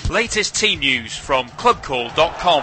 Latest team news from clubcall.com.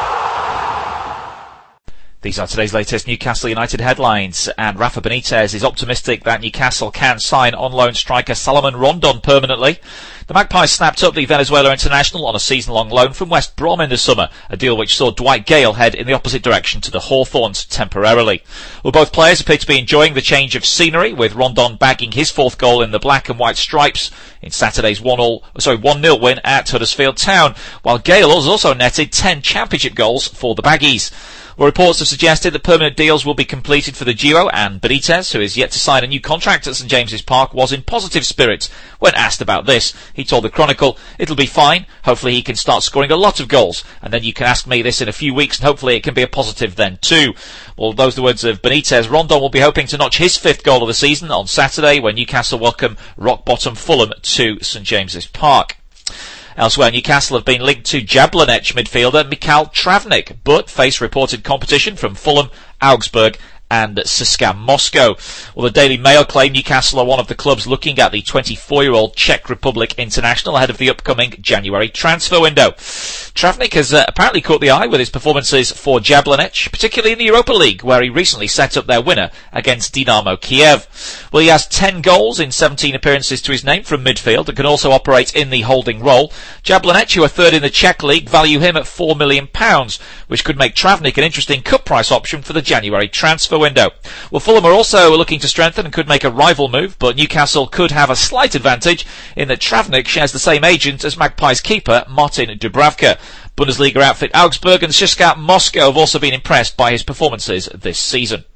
These are today's latest Newcastle United headlines, and Rafa Benitez is optimistic that Newcastle can sign on-loan striker Salomon Rondon permanently. The Magpies snapped up the Venezuela international on a season-long loan from West Brom in the summer, a deal which saw Dwight Gale head in the opposite direction to the Hawthorns temporarily. Well, both players appear to be enjoying the change of scenery, with Rondon bagging his fourth goal in the black and white stripes in Saturday's 1-0 win at Huddersfield Town, while Gale has also netted 10 championship goals for the Baggies. Well, reports have suggested that permanent deals will be completed for the duo, and Benitez, who is yet to sign a new contract at St James's Park, was in positive spirits when asked about this. He told the Chronicle, "It'll be fine. Hopefully he can start scoring a lot of goals, and then you can ask me this in a few weeks, and hopefully it can be a positive then too." Well, those are the words of Benitez. Rondon will be hoping to notch his 5th goal of the season on Saturday when Newcastle welcome rock-bottom Fulham to St James's Park. Elsewhere, Newcastle have been linked to Jablonec midfielder Mikhail Travnik, but face reported competition from Fulham, Augsburg and CSKA Moscow. Well, the Daily Mail claim Newcastle are one of the clubs looking at the 24-year-old Czech Republic international ahead of the upcoming January transfer window. Travnik has apparently caught the eye with his performances for Jablonec, particularly in the Europa League, where he recently set up their winner against Dynamo Kiev. Well, he has 10 goals in 17 appearances to his name from midfield and can also operate in the holding role. Jablonec, who are third in the Czech League, value him at £4 million, which could make Travnik an interesting cut price option for the January transfer window. Well, Fulham are also looking to strengthen and could make a rival move, but Newcastle could have a slight advantage in that Travnik shares the same agent as Magpies keeper Martin Dubravka. Bundesliga outfit Augsburg and CSKA Moscow have also been impressed by his performances this season.